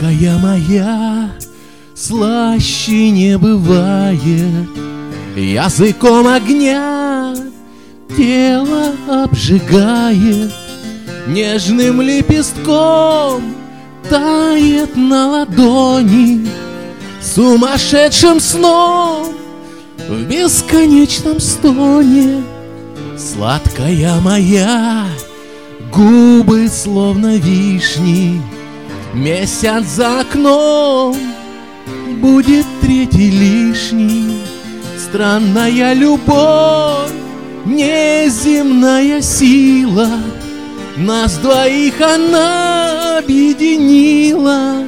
Сладкая моя, слаще не бывает. Языком огня тело обжигает, нежным лепестком тает на ладони, сумасшедшим сном в бесконечном стоне. Сладкая моя, губы словно вишни, месяц за окном будет третий лишний. Странная любовь, неземная сила, нас двоих она объединила.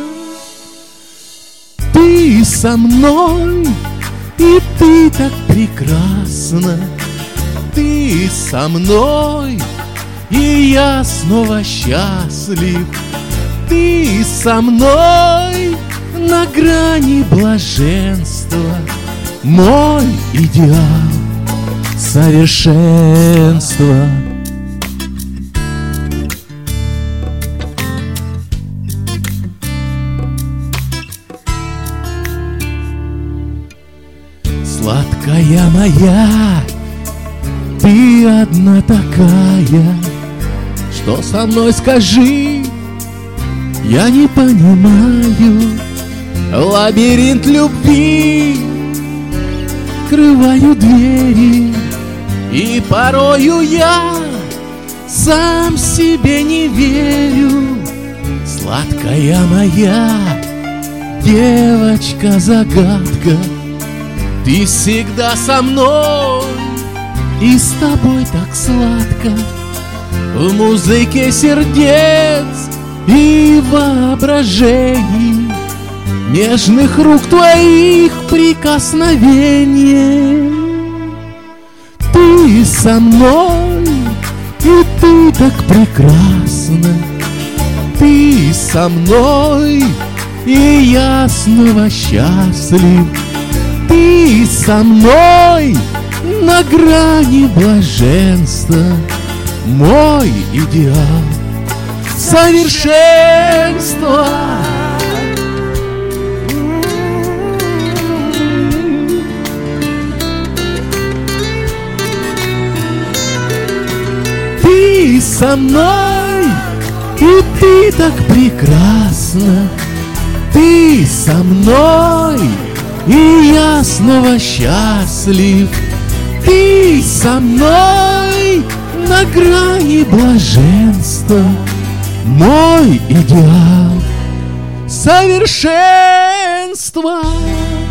Ты со мной, и ты так прекрасна. Ты со мной, и я снова счастлив. Ты со мной на грани блаженства, мой идеал совершенства. Сладкая моя, ты одна такая, что со мной скажи, я не понимаю. Лабиринт любви, открываю двери, и порою я сам себе не верю. Сладкая моя девочка-загадка, ты всегда со мной, и с тобой так сладко. В музыке сердец и воображений, нежных рук твоих прикосновений. Ты со мной, и ты так прекрасна. Ты со мной, и я снова счастлив. Ты со мной на грани блаженства, мой идеал совершенства. Ты со мной, и ты так прекрасна. Ты со мной, и я снова счастлив. Ты со мной на грани блаженства, мой идеал совершенства.